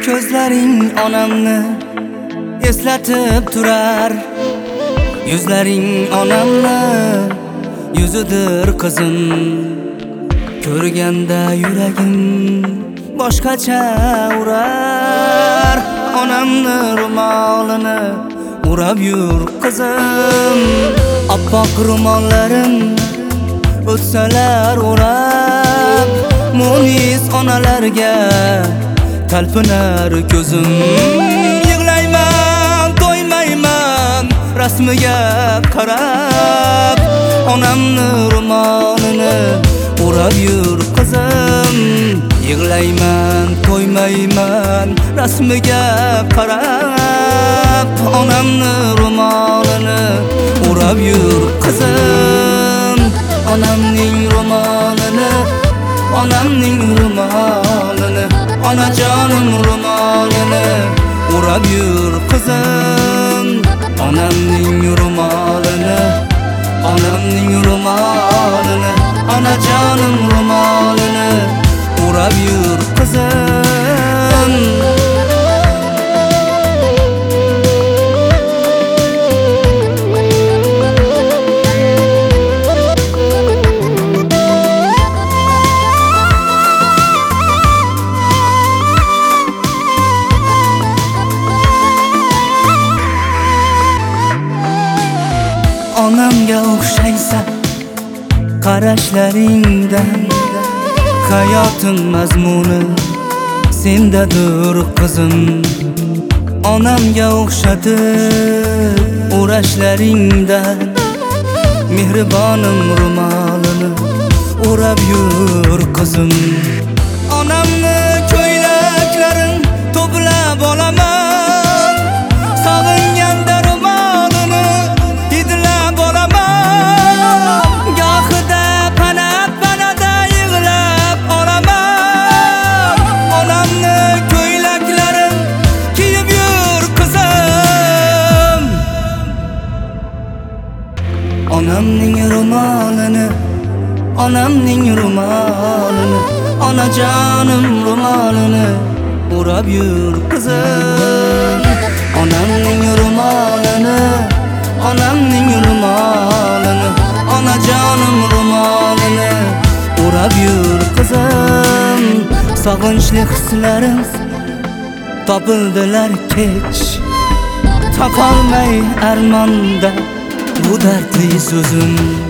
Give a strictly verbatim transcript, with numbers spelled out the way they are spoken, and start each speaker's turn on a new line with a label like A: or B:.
A: Ko'zlaring onamni eslatib turar, yuzlaring onamni yuzidir qizim. Ko'rganda yuragim boshqacha urar, onamni ro'molini urab yur qizim. Oppoq ro'mollarim o'tsalar urab, munis onalarga talpinar ko'zim. Yig'layman, to'ymayman rasmiga qarab, onamni ro'molini urab yur qizim. Yig'layman, to'ymayman rasmiga qarab, onamni ro'molini urab yur qizim. Onamning ro'molini, onamning ro'molini, onajonim ro'molini urab yur qizim. Onamning ro'molini, onamning ro'molini, onajonim ro'molini urab yur qizim. Onamga o'xshaysan qarashlaringdan, hayotim mazmuni sendadir qizim. Onamga o'xshatib urashlaringdan, mehribonim ro'molini urab yur qizim. Onamni ko'ylaklarin to'plab olaman, sog'inganda ro'molini hidlab olaman. Gohida pana-panada yig'lab olaman, onamni ko'ylaklarin kiyib yur qizim. Onamning ro'molini, onamning ro'molini, onajonim ro'molini urab yur qizim. Onamning ro'molini, onamning ro'molini, onajonim ro'molini urab yur qizim. Sog'inchli hislarim topildilar kech, topolmay armonda bu dardli so'zim.